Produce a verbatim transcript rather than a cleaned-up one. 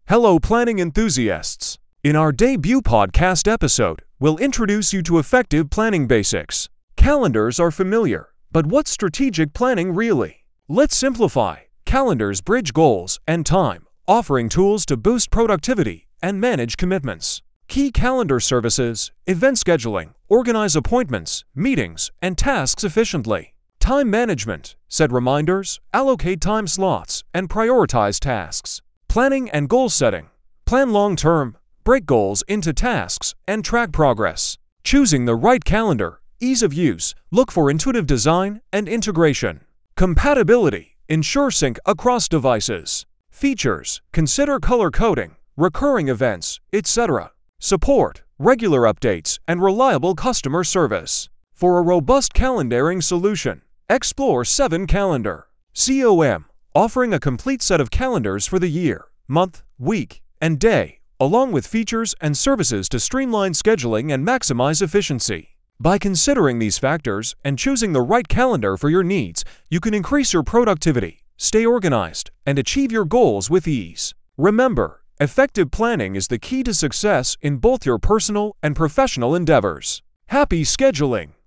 Hello, planning enthusiasts! In our debut podcast episode, we'll introduce you to effective planning basics. Calendars are familiar, but what's strategic planning really? Let's simplify. Calendars bridge goals and time, offering tools to boost productivity and manage commitments. Key calendar services, event scheduling, organize appointments, meetings, and tasks efficiently. Time management, set reminders, allocate time slots, and prioritize tasks. Planning and goal setting, plan long-term, break goals into tasks, and track progress. Choosing the right calendar, ease of use, look for intuitive design and integration. Compatibility, ensure sync across devices. Features, consider color coding, recurring events, et cetera. Support, regular updates, and reliable customer service. For a robust calendaring solution, explore seven Calendar. COM, offering a complete set of calendars for the year, month, week, and day, along with features and services to streamline scheduling and maximize efficiency. By considering these factors and choosing the right calendar for your needs, you can increase your productivity, stay organized, and achieve your goals with ease. Remember, effective planning is the key to success in both your personal and professional endeavors. Happy scheduling!